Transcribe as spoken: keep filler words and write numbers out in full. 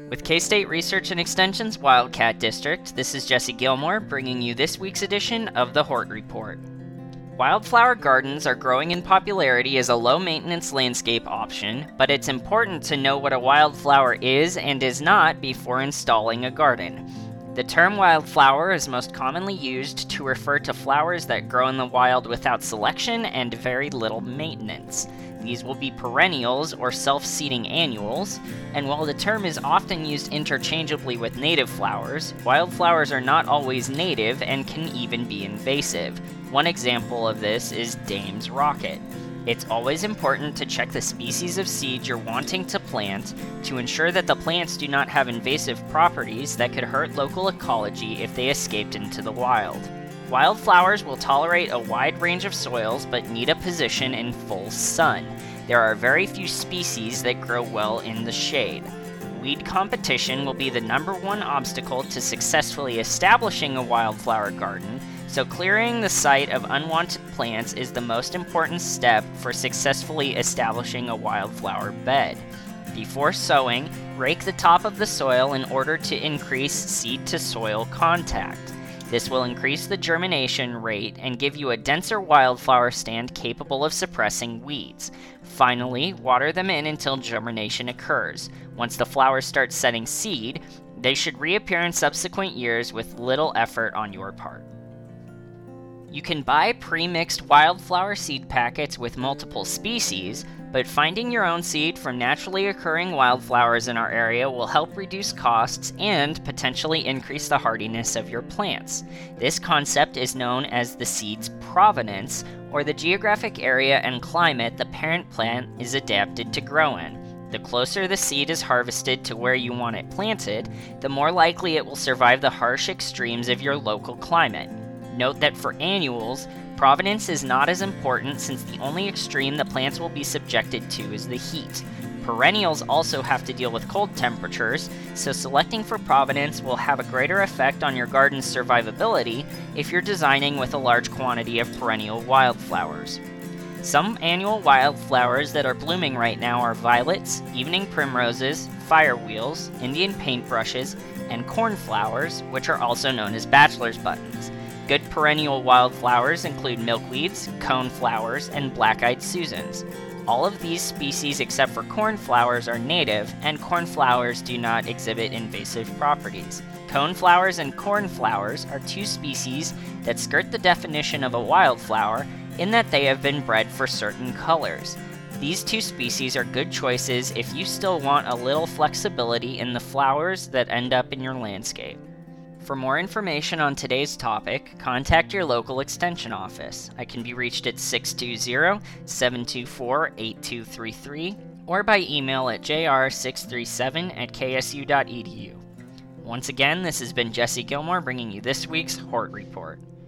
With K-State Research and Extension's Wildcat District, this is Jesse Gilmore bringing you this week's edition of the Hort Report. Wildflower gardens are growing in popularity as a low-maintenance landscape option, but it's important to know what a wildflower is and is not before installing a garden. The term wildflower is most commonly used to refer to flowers that grow in the wild without selection and very little maintenance. These will be perennials or self-seeding annuals, and while the term is often used interchangeably with native flowers, wildflowers are not always native and can even be invasive. One example of this is Dame's Rocket. It's always important to check the species of seeds you're wanting to plant to ensure that the plants do not have invasive properties that could hurt local ecology if they escaped into the wild. Wildflowers will tolerate a wide range of soils but need a position in full sun. There are very few species that grow well in the shade. Weed competition will be the number one obstacle to successfully establishing a wildflower garden, so clearing the site of unwanted plants is the most important step for successfully establishing a wildflower bed. Before sowing, rake the top of the soil in order to increase seed-to-soil contact. This will increase the germination rate and give you a denser wildflower stand capable of suppressing weeds. Finally, water them in until germination occurs. Once the flowers start setting seed, they should reappear in subsequent years with little effort on your part. You can buy pre-mixed wildflower seed packets with multiple species, but finding your own seed from naturally occurring wildflowers in our area will help reduce costs and potentially increase the hardiness of your plants. This concept is known as the seed's provenance, or the geographic area and climate the parent plant is adapted to grow in. The closer the seed is harvested to where you want it planted, the more likely it will survive the harsh extremes of your local climate. Note that for annuals, provenance is not as important since the only extreme the plants will be subjected to is the heat. Perennials also have to deal with cold temperatures, so selecting for provenance will have a greater effect on your garden's survivability if you're designing with a large quantity of perennial wildflowers. Some annual wildflowers that are blooming right now are violets, evening primroses, firewheels, Indian paintbrushes, and cornflowers, which are also known as bachelor's buttons. Good perennial wildflowers include milkweeds, coneflowers, and black-eyed Susans. All of these species except for cornflowers are native, and cornflowers do not exhibit invasive properties. Coneflowers and cornflowers are two species that skirt the definition of a wildflower in that they have been bred for certain colors. These two species are good choices if you still want a little flexibility in the flowers that end up in your landscape. For more information on today's topic, contact your local extension office. I can be reached at six two zero, seven two four, eight two three three or by email at j r six three seven at k s u dot e d u. Once again, this has been Jesse Gilmore bringing you this week's Hort Report.